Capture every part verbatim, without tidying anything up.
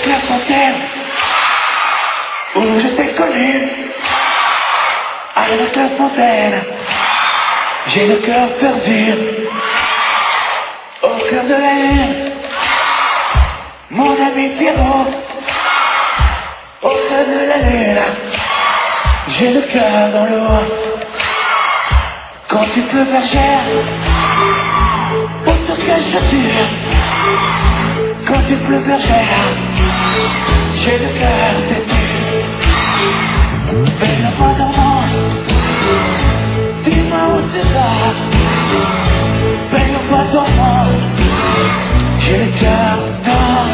Clairefontaine, où je t'ai connu. À la Clairefontaine, j'ai le cœur perdu. Au cœur de la haine, mon ami Pierrot. Au cœur de la lune, j'ai le cœur dans l'eau. Quand tu peux bergère, autour que je tue. Quand tu pleut bergère, j'ai le cœur têtu. Belle voix dormant, dis-moi où tu vas. Belle voix dormant, j'ai le cœur dans.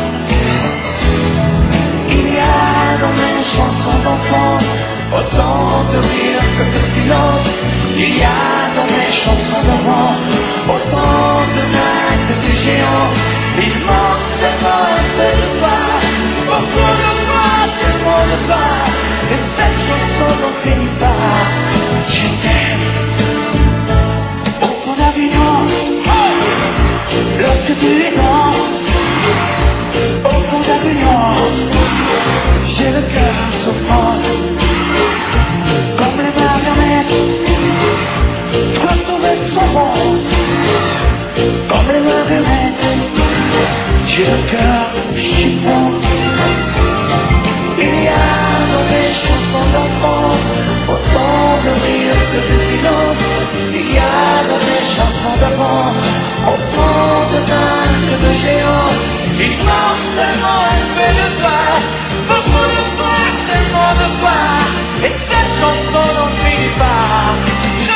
Il y a dans mes chansons d'enfance autant de rire que de silence. Il y a dans mes chansons d'avant autant de nains que de géants. Il manque seulement un peu de pas, beaucoup de pas, tellement de pas. Et cette chanson n'en finit pas. Je t'aime au fond d'Avignon, lorsque tu es dans. Au fond d'Avignon, j'ai le cœur souffrance. Comme les marionnettes, retrouver son monde. Comme les marionnettes, j'ai le cœur chiffon. Il y a dans mes chansons d'enfance autant de rire que de silence. Il y a dans mes chansons d'avant autant de nains que de géants. Il manque tellement un peu de pas, beaucoup de pas, tellement de pas. Et cette chanson n'en finit pas. Je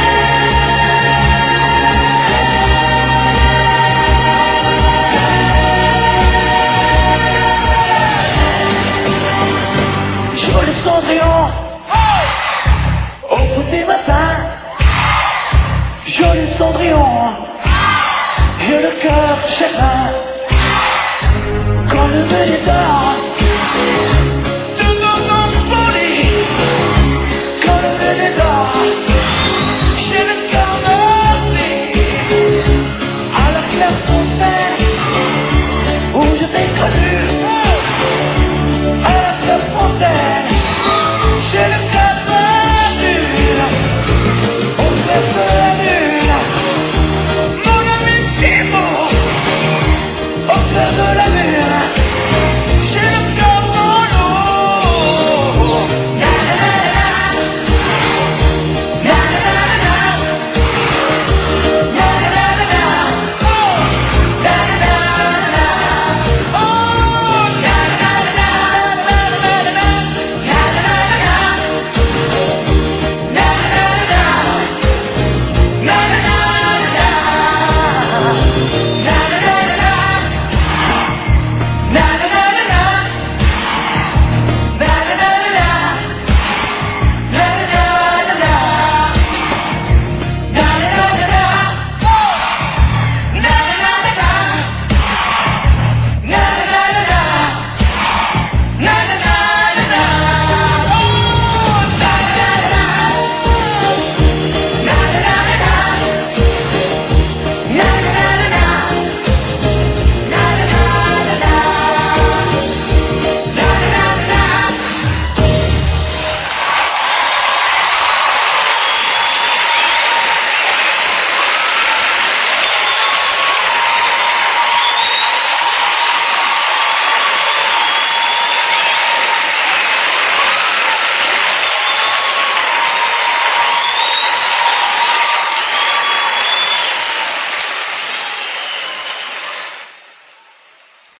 Joli Cendrillon, au bout du matin. Joli Cendrillon, j'ai le cœur chagrin. Quand le meunier dort.